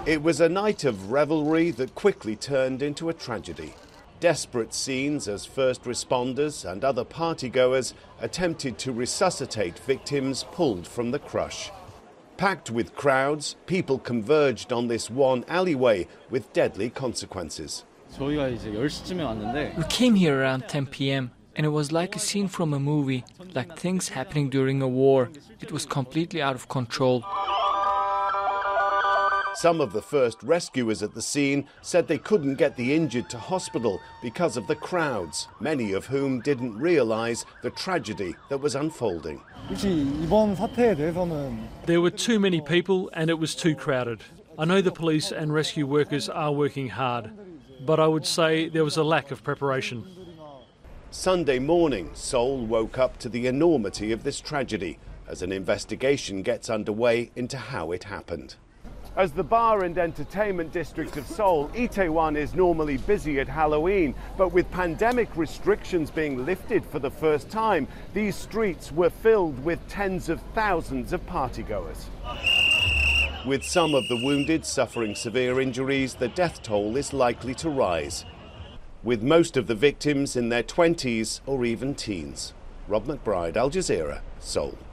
It was a night of revelry that quickly turned into a tragedy. Desperate scenes as first responders and other partygoers attempted to resuscitate victims pulled from the crush. Packed with crowds, people converged on this one alleyway with deadly consequences. We came here around 10 p.m. and it was like a scene from a movie, like things happening during a war. It was completely out of control. Some of the first rescuers at the scene said they couldn't get the injured to hospital because of the crowds, many of whom didn't realise the tragedy that was unfolding. There were too many people and it was too crowded. I know the police and rescue workers are working hard, but I would say there was a lack of preparation. Sunday morning, Seoul woke up to the enormity of this tragedy as an investigation gets underway into how it happened. As the bar and entertainment district of Seoul, Itaewon is normally busy at Halloween, but with pandemic restrictions being lifted for the first time, these streets were filled with tens of thousands of partygoers. With some of the wounded suffering severe injuries, the death toll is likely to rise, with most of the victims in their 20s or even teens. Rob McBride, Al Jazeera, Seoul.